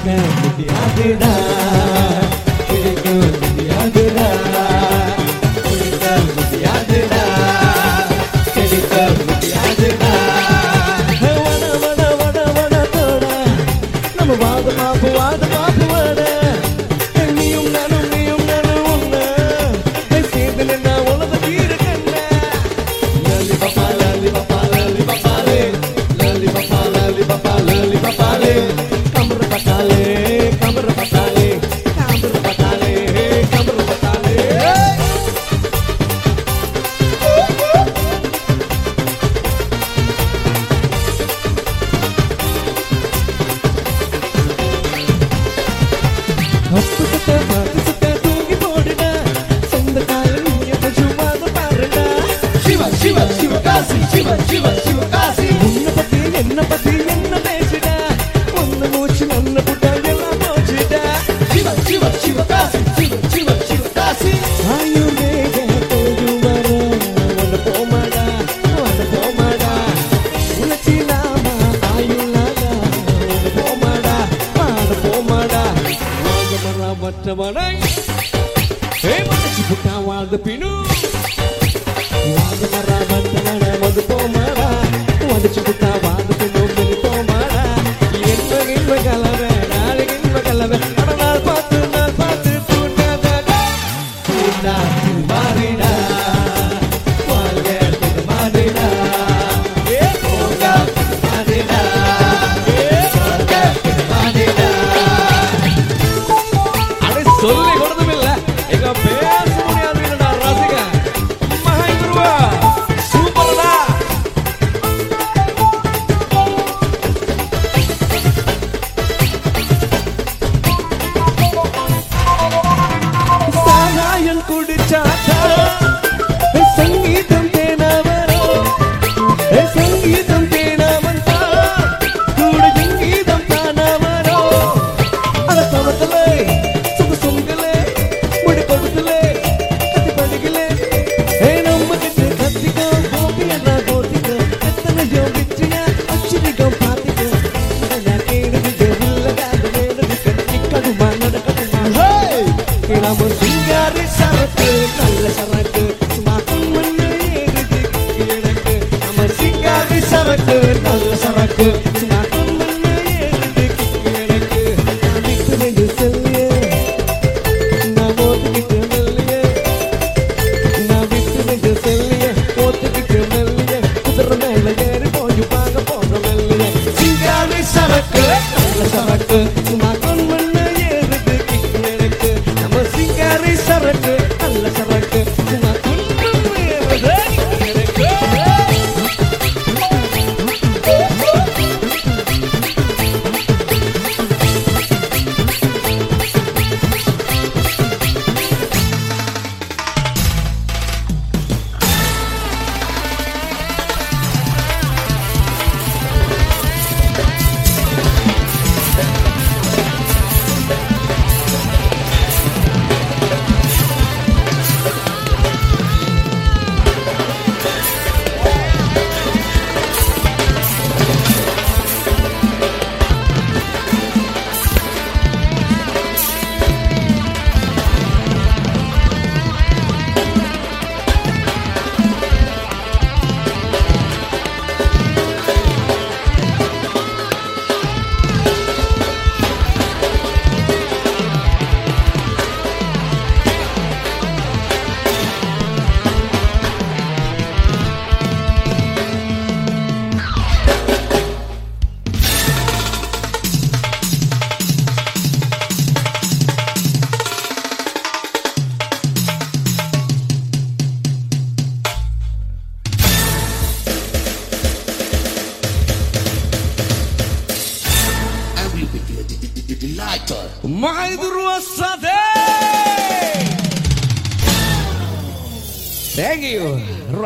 முடியாதுடா பிடிக்க முடியாதுடா பிடிக்க முடியாதுடா பிடிக்க முடியாதுடா வட வட வட வட தோட நம்ம வாத பாப்பு வட நீயும் நானும் ஒண்ணு சேர்ந்து நின்னா உலக தீரு கண்ண லலி பாப்பா லலி பாப்பா லலி பாப்பாலே லலி பாப்பா லலி பாப்பா லலி பாப்பாலே கமர் பட்டாலே கமர் பட்டாலே கமர் பட்டாலே கமர் பட்டாலே அப்பட்ட மாத்து தூங்கி போடுடா சொந்த காலம் நீங்க சும்மாத பாருடா சிவ சிவ சிவகாசி சிவ சிவ சிவகாசி என்ன பத்தி என்ன பேசுடா ஒன்னு மூச்சு நன்ன புட்டா எல்லாம் போச்சுடா சிவ சிவ சிவகாசி சிவ சிவ சிவகாசி ஆயுமே கேட்டு வர வந்து போமாடா உனச்சி நாம ஆயுளாடா வந்து போமாடா வாங்கமரா மற்றவனை மனசு புட்டா வாழ்ந்து பின்னு வாங்கமரா மற்றவனை வந்து போமாடா உடச்சு புட்டா வாழ்ந்து பின்னு வந்து போமாடா இன்ப கலவை நாளை இன்ப கலவை நாள் பார்த்து தூண்டாதடா தூண்டா மாறிடா வாழ்க மாறிடா போகா மாறிடா வாழ்க மாறிடா அடே சொல்லி கொடுத்துமில்ல எங்க பேச முடியாதுடா ரசிக மகேந்திரா சூப்பர்டா சாராயம் குடிச்சாதா சங்கீதம் தேனவரோ சங்கீதம் தேனவந்தா கூட சங்கீதம் தானவரோ அத தவத்தலே சுகசுங்கலே முடி கொடுத்தலே கத்தி படிக்கலே நம்ம கிட்ட கத்திக்கோ கோபியடா கோத்திக்கோ எத்தனையோ விச்சியா அச்சிரிக்கம் பாத்திக்கோ நான் கேடுது இல்லகாது வேடுது கத்திக்கடுமா நடக்கடுமா நம்ம சிங்காரி சரக்கு நல்ல சரக்கு சும்மா பொண்ணு ஏறுது எனக்கு நம்ம சிங்காரி சரக்கு நல்ல சரக்கு சும்மா பொண்ணு ஏறுது எனக்கு நான் விட்டு நெஞ்சு செல்லியே நான் ஓத்துக்கிட்டு மெல்லியே நான் விட்டு நெஞ்சு செல்லியே ஓத்துக்கிட்டு மெல்லியே குதிரை மேல ஏறி போய் பார்க்க போற மெல்லியே சிங்காரி சரக்கு நல்ல சரக்கு சும்மா பொண்ணு ஏறுது எனக்கு நம்ம சிங்காரி சரக்கு நல்ல சரக்கு சும்மா பொண்ணு ஏறுது எனக்கு Mhaidur Sade. Thank you.